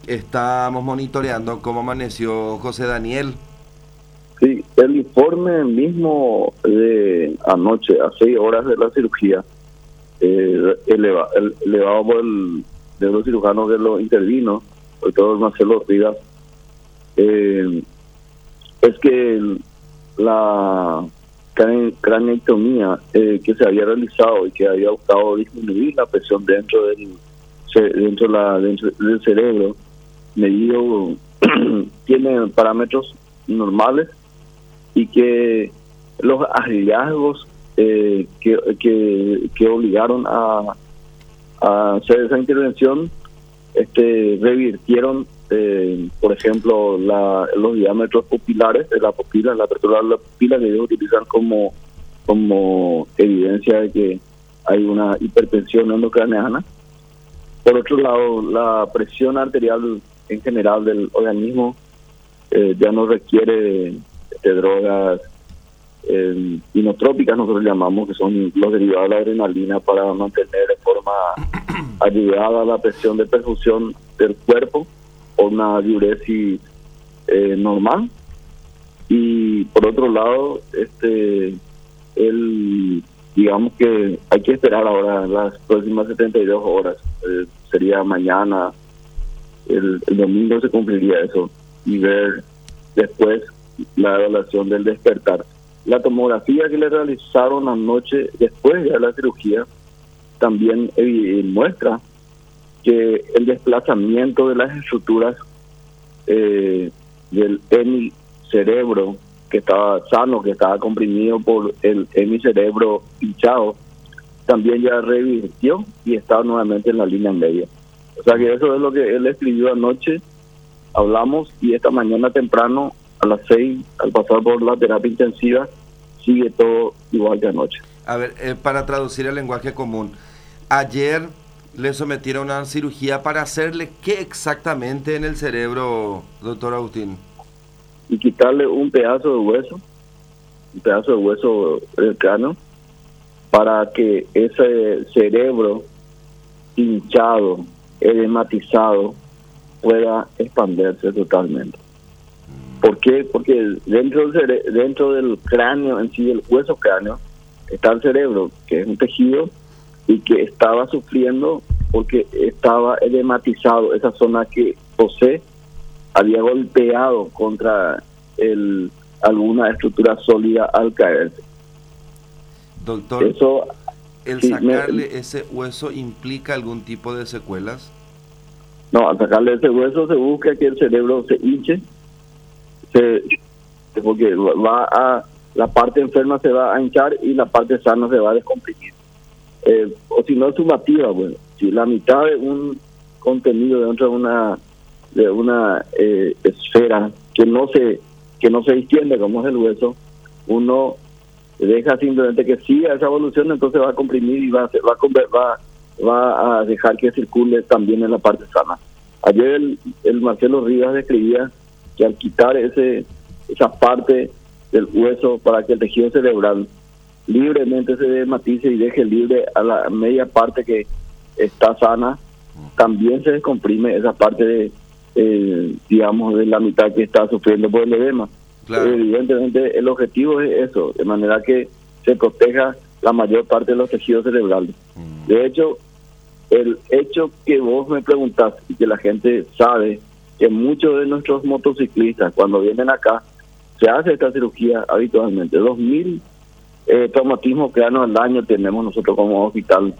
estamos monitoreando cómo amaneció José Daniel. Sí, el informe mismo de anoche, a 6 horas de la cirugía, elevado por el neurocirujano que lo intervino, el doctor Marcelo Rivas, es que la craneectomía que se había realizado y que había buscado disminuir la presión dentro del cerebro, medido tiene parámetros normales, y que los hallazgos que obligaron a hacer esa intervención revirtieron, por ejemplo, los diámetros pupilares de la pupila, la apertura de la pupila, que ellos utilizan como evidencia de que hay una hipertensión endocraneana. Por otro lado, la presión arterial en general del organismo ya no requiere de drogas inotrópicas, nosotros llamamos, que son los derivados de la adrenalina, para mantener de forma ayudada la presión de perfusión del cuerpo o una diuresis normal. Y por otro lado, digamos que hay que esperar ahora las próximas 72 horas, sería mañana, el domingo se cumpliría eso, y ver después la evaluación del despertar. La tomografía que le realizaron anoche después de la cirugía también muestra que el desplazamiento de las estructuras del hemicerebro, que estaba sano, que estaba comprimido por el hemicerebro hinchado, también ya revirtió y está nuevamente en la línea media. O sea que eso es lo que él escribió anoche, hablamos, y esta mañana temprano a las 6, al pasar por la terapia intensiva, sigue todo igual que anoche. A ver, para traducir el lenguaje común, ayer le sometieron a una cirugía para hacerle ¿qué exactamente en el cerebro, doctor Agustín? Y quitarle un pedazo de hueso del cráneo, para que ese cerebro hinchado, edematizado, pueda expandirse totalmente. ¿Por qué? Porque dentro del cráneo en sí, el hueso cráneo, está el cerebro, que es un tejido y que estaba sufriendo porque estaba edematizado. Esa zona que José había golpeado contra alguna estructura sólida al caerse. Doctor, eso, ¿el sacarle ese hueso implica algún tipo de secuelas? No, al sacarle ese hueso se busca que el cerebro se hinche, porque la parte enferma se va a hinchar y la parte sana se va a descomprimir. O si no es sumativa, bueno, si la mitad de un contenido dentro de una esfera que no se extiende como es el hueso, uno deja simplemente que siga esa evolución, entonces va a comprimir y va a dejar que circule también en la parte sana. Ayer el Marcelo Rivas describía que al quitar esa parte del hueso para que el tejido cerebral libremente se desmatice y deje libre a la media parte que está sana, también se descomprime esa parte digamos, de la mitad que está sufriendo por el edema. Claro. Evidentemente el objetivo es eso, de manera que se proteja la mayor parte de los tejidos cerebrales. De hecho, el hecho que vos me preguntás y que la gente sabe que muchos de nuestros motociclistas cuando vienen acá se hace esta cirugía habitualmente. 2.000 traumatismos cráneos al año tenemos nosotros como hospital.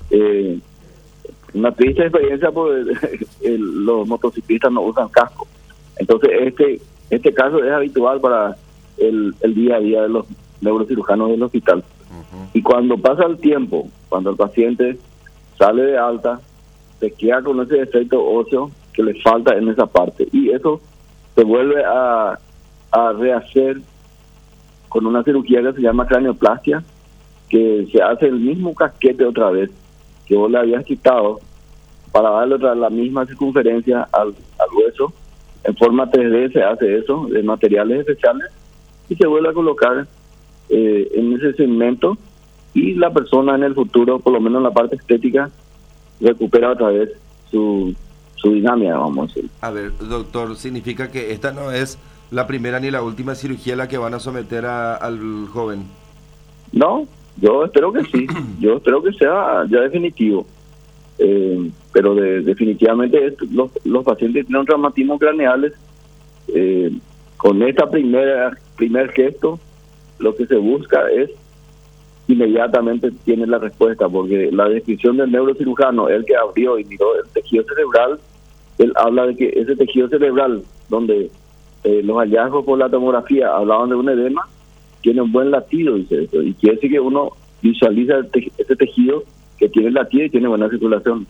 Una triste experiencia porque los motociclistas no usan casco. Entonces este caso es habitual para el día a día de los neurocirujanos del hospital. Y cuando pasa el tiempo, cuando el paciente sale de alta, se queda con ese defecto óseo que le falta en esa parte, y eso se vuelve a rehacer con una cirugía que se llama cranioplastia, que se hace el mismo casquete otra vez que vos le habías quitado, para darle la misma circunferencia al hueso. En forma 3D se hace eso, de materiales especiales, y se vuelve a colocar en ese segmento, y la persona en el futuro, por lo menos en la parte estética, recupera otra vez su su dinámica, vamos a decir. A ver, doctor, significa que esta no es la primera ni la última cirugía a la que van a someter al joven. No, yo espero que sí, yo espero que sea ya definitivo. Pero definitivamente los pacientes que tienen traumatismos craneales, con esta primer gesto, lo que se busca es inmediatamente tiene la respuesta, porque la descripción del neurocirujano, el que abrió y miró el tejido cerebral, él habla de que ese tejido cerebral, donde los hallazgos por la tomografía hablaban de un edema, tiene un buen latido, dice eso, y quiere decir que uno visualiza ese tejido que tiene latido y tiene buena circulación.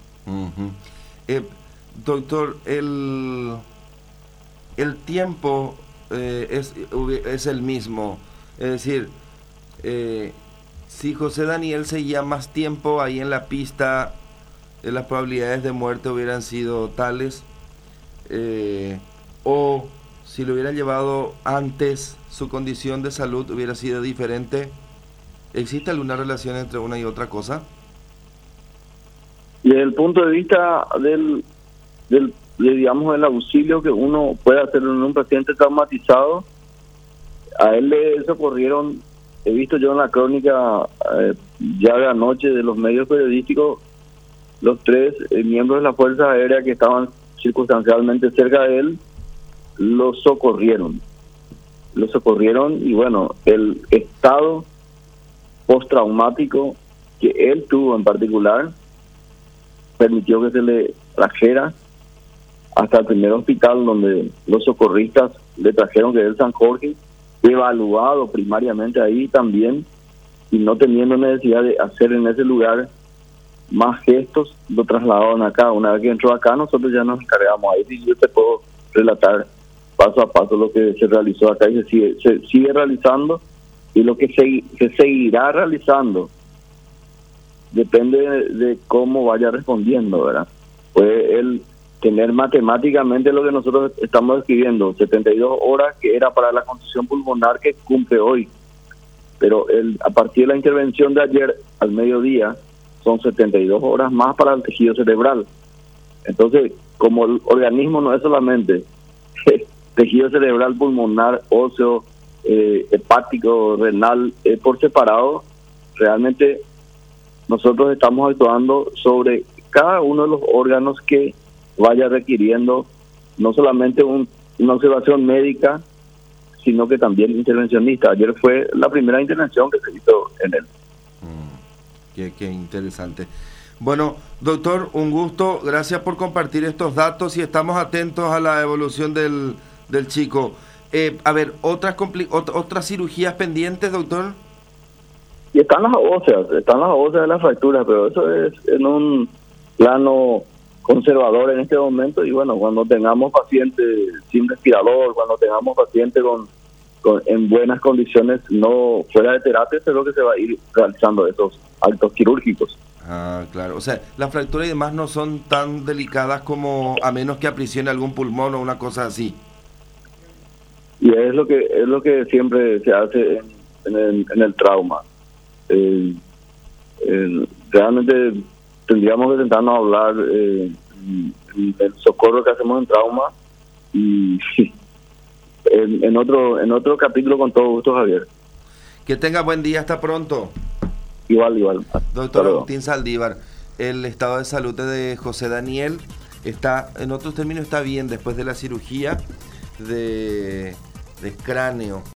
Doctor, el tiempo es el mismo, es decir, si José Daniel seguía más tiempo ahí en la pista, las probabilidades de muerte hubieran sido tales, o si lo hubieran llevado antes, su condición de salud hubiera sido diferente. ¿Existe alguna relación entre una y otra cosa? Desde el punto de vista digamos, el auxilio que uno puede hacer en un paciente traumatizado, a él le socorrieron, he visto yo en la crónica ya de anoche de los medios periodísticos, los 3 miembros de la Fuerza Aérea que estaban circunstancialmente cerca de él, lo socorrieron y bueno, el estado postraumático que él tuvo en particular permitió que se le trajera hasta el primer hospital donde los socorristas le trajeron, que es el San Jorge, evaluado primariamente ahí también, y no teniendo necesidad de hacer en ese lugar más gestos, lo trasladaron acá. Una vez que entró acá, nosotros ya nos encargamos ahí, y yo te puedo relatar paso a paso lo que se realizó acá y se sigue realizando, y lo que se seguirá realizando depende de cómo vaya respondiendo, ¿verdad? Puede él tener matemáticamente lo que nosotros estamos describiendo, 72 horas, que era para la contusión pulmonar que cumple hoy, pero a partir de la intervención de ayer al mediodía son 72 horas más para el tejido cerebral. Entonces, como el organismo no es solamente tejido cerebral, pulmonar, óseo, hepático, renal, por separado, realmente nosotros estamos actuando sobre cada uno de los órganos que vaya requiriendo no solamente una observación médica, sino que también intervencionista. Ayer fue la primera intervención que se hizo en él. Qué interesante. Bueno, doctor, un gusto, gracias por compartir estos datos y estamos atentos a la evolución del chico. A ver, ¿otras cirugías pendientes, doctor? Y están las óseas de la fractura, pero eso es en un plano conservador en este momento, y bueno, cuando tengamos pacientes sin respirador, cuando tengamos pacientes en buenas condiciones, no fuera de terapia, es lo que se va a ir realizando esos actos quirúrgicos. Ah, claro, o sea, las fracturas y demás no son tan delicadas como, a menos que aprisione algún pulmón o una cosa así. Y es lo que siempre se hace en el trauma. Realmente tendríamos que sentarnos a hablar del socorro que hacemos en trauma, y en otro capítulo, con todo gusto, Javier. Que tenga buen día, hasta pronto. Igual. Doctor Agustín Saldívar, el estado de salud de José Daniel está, en otros términos, está bien después de la cirugía de cráneo.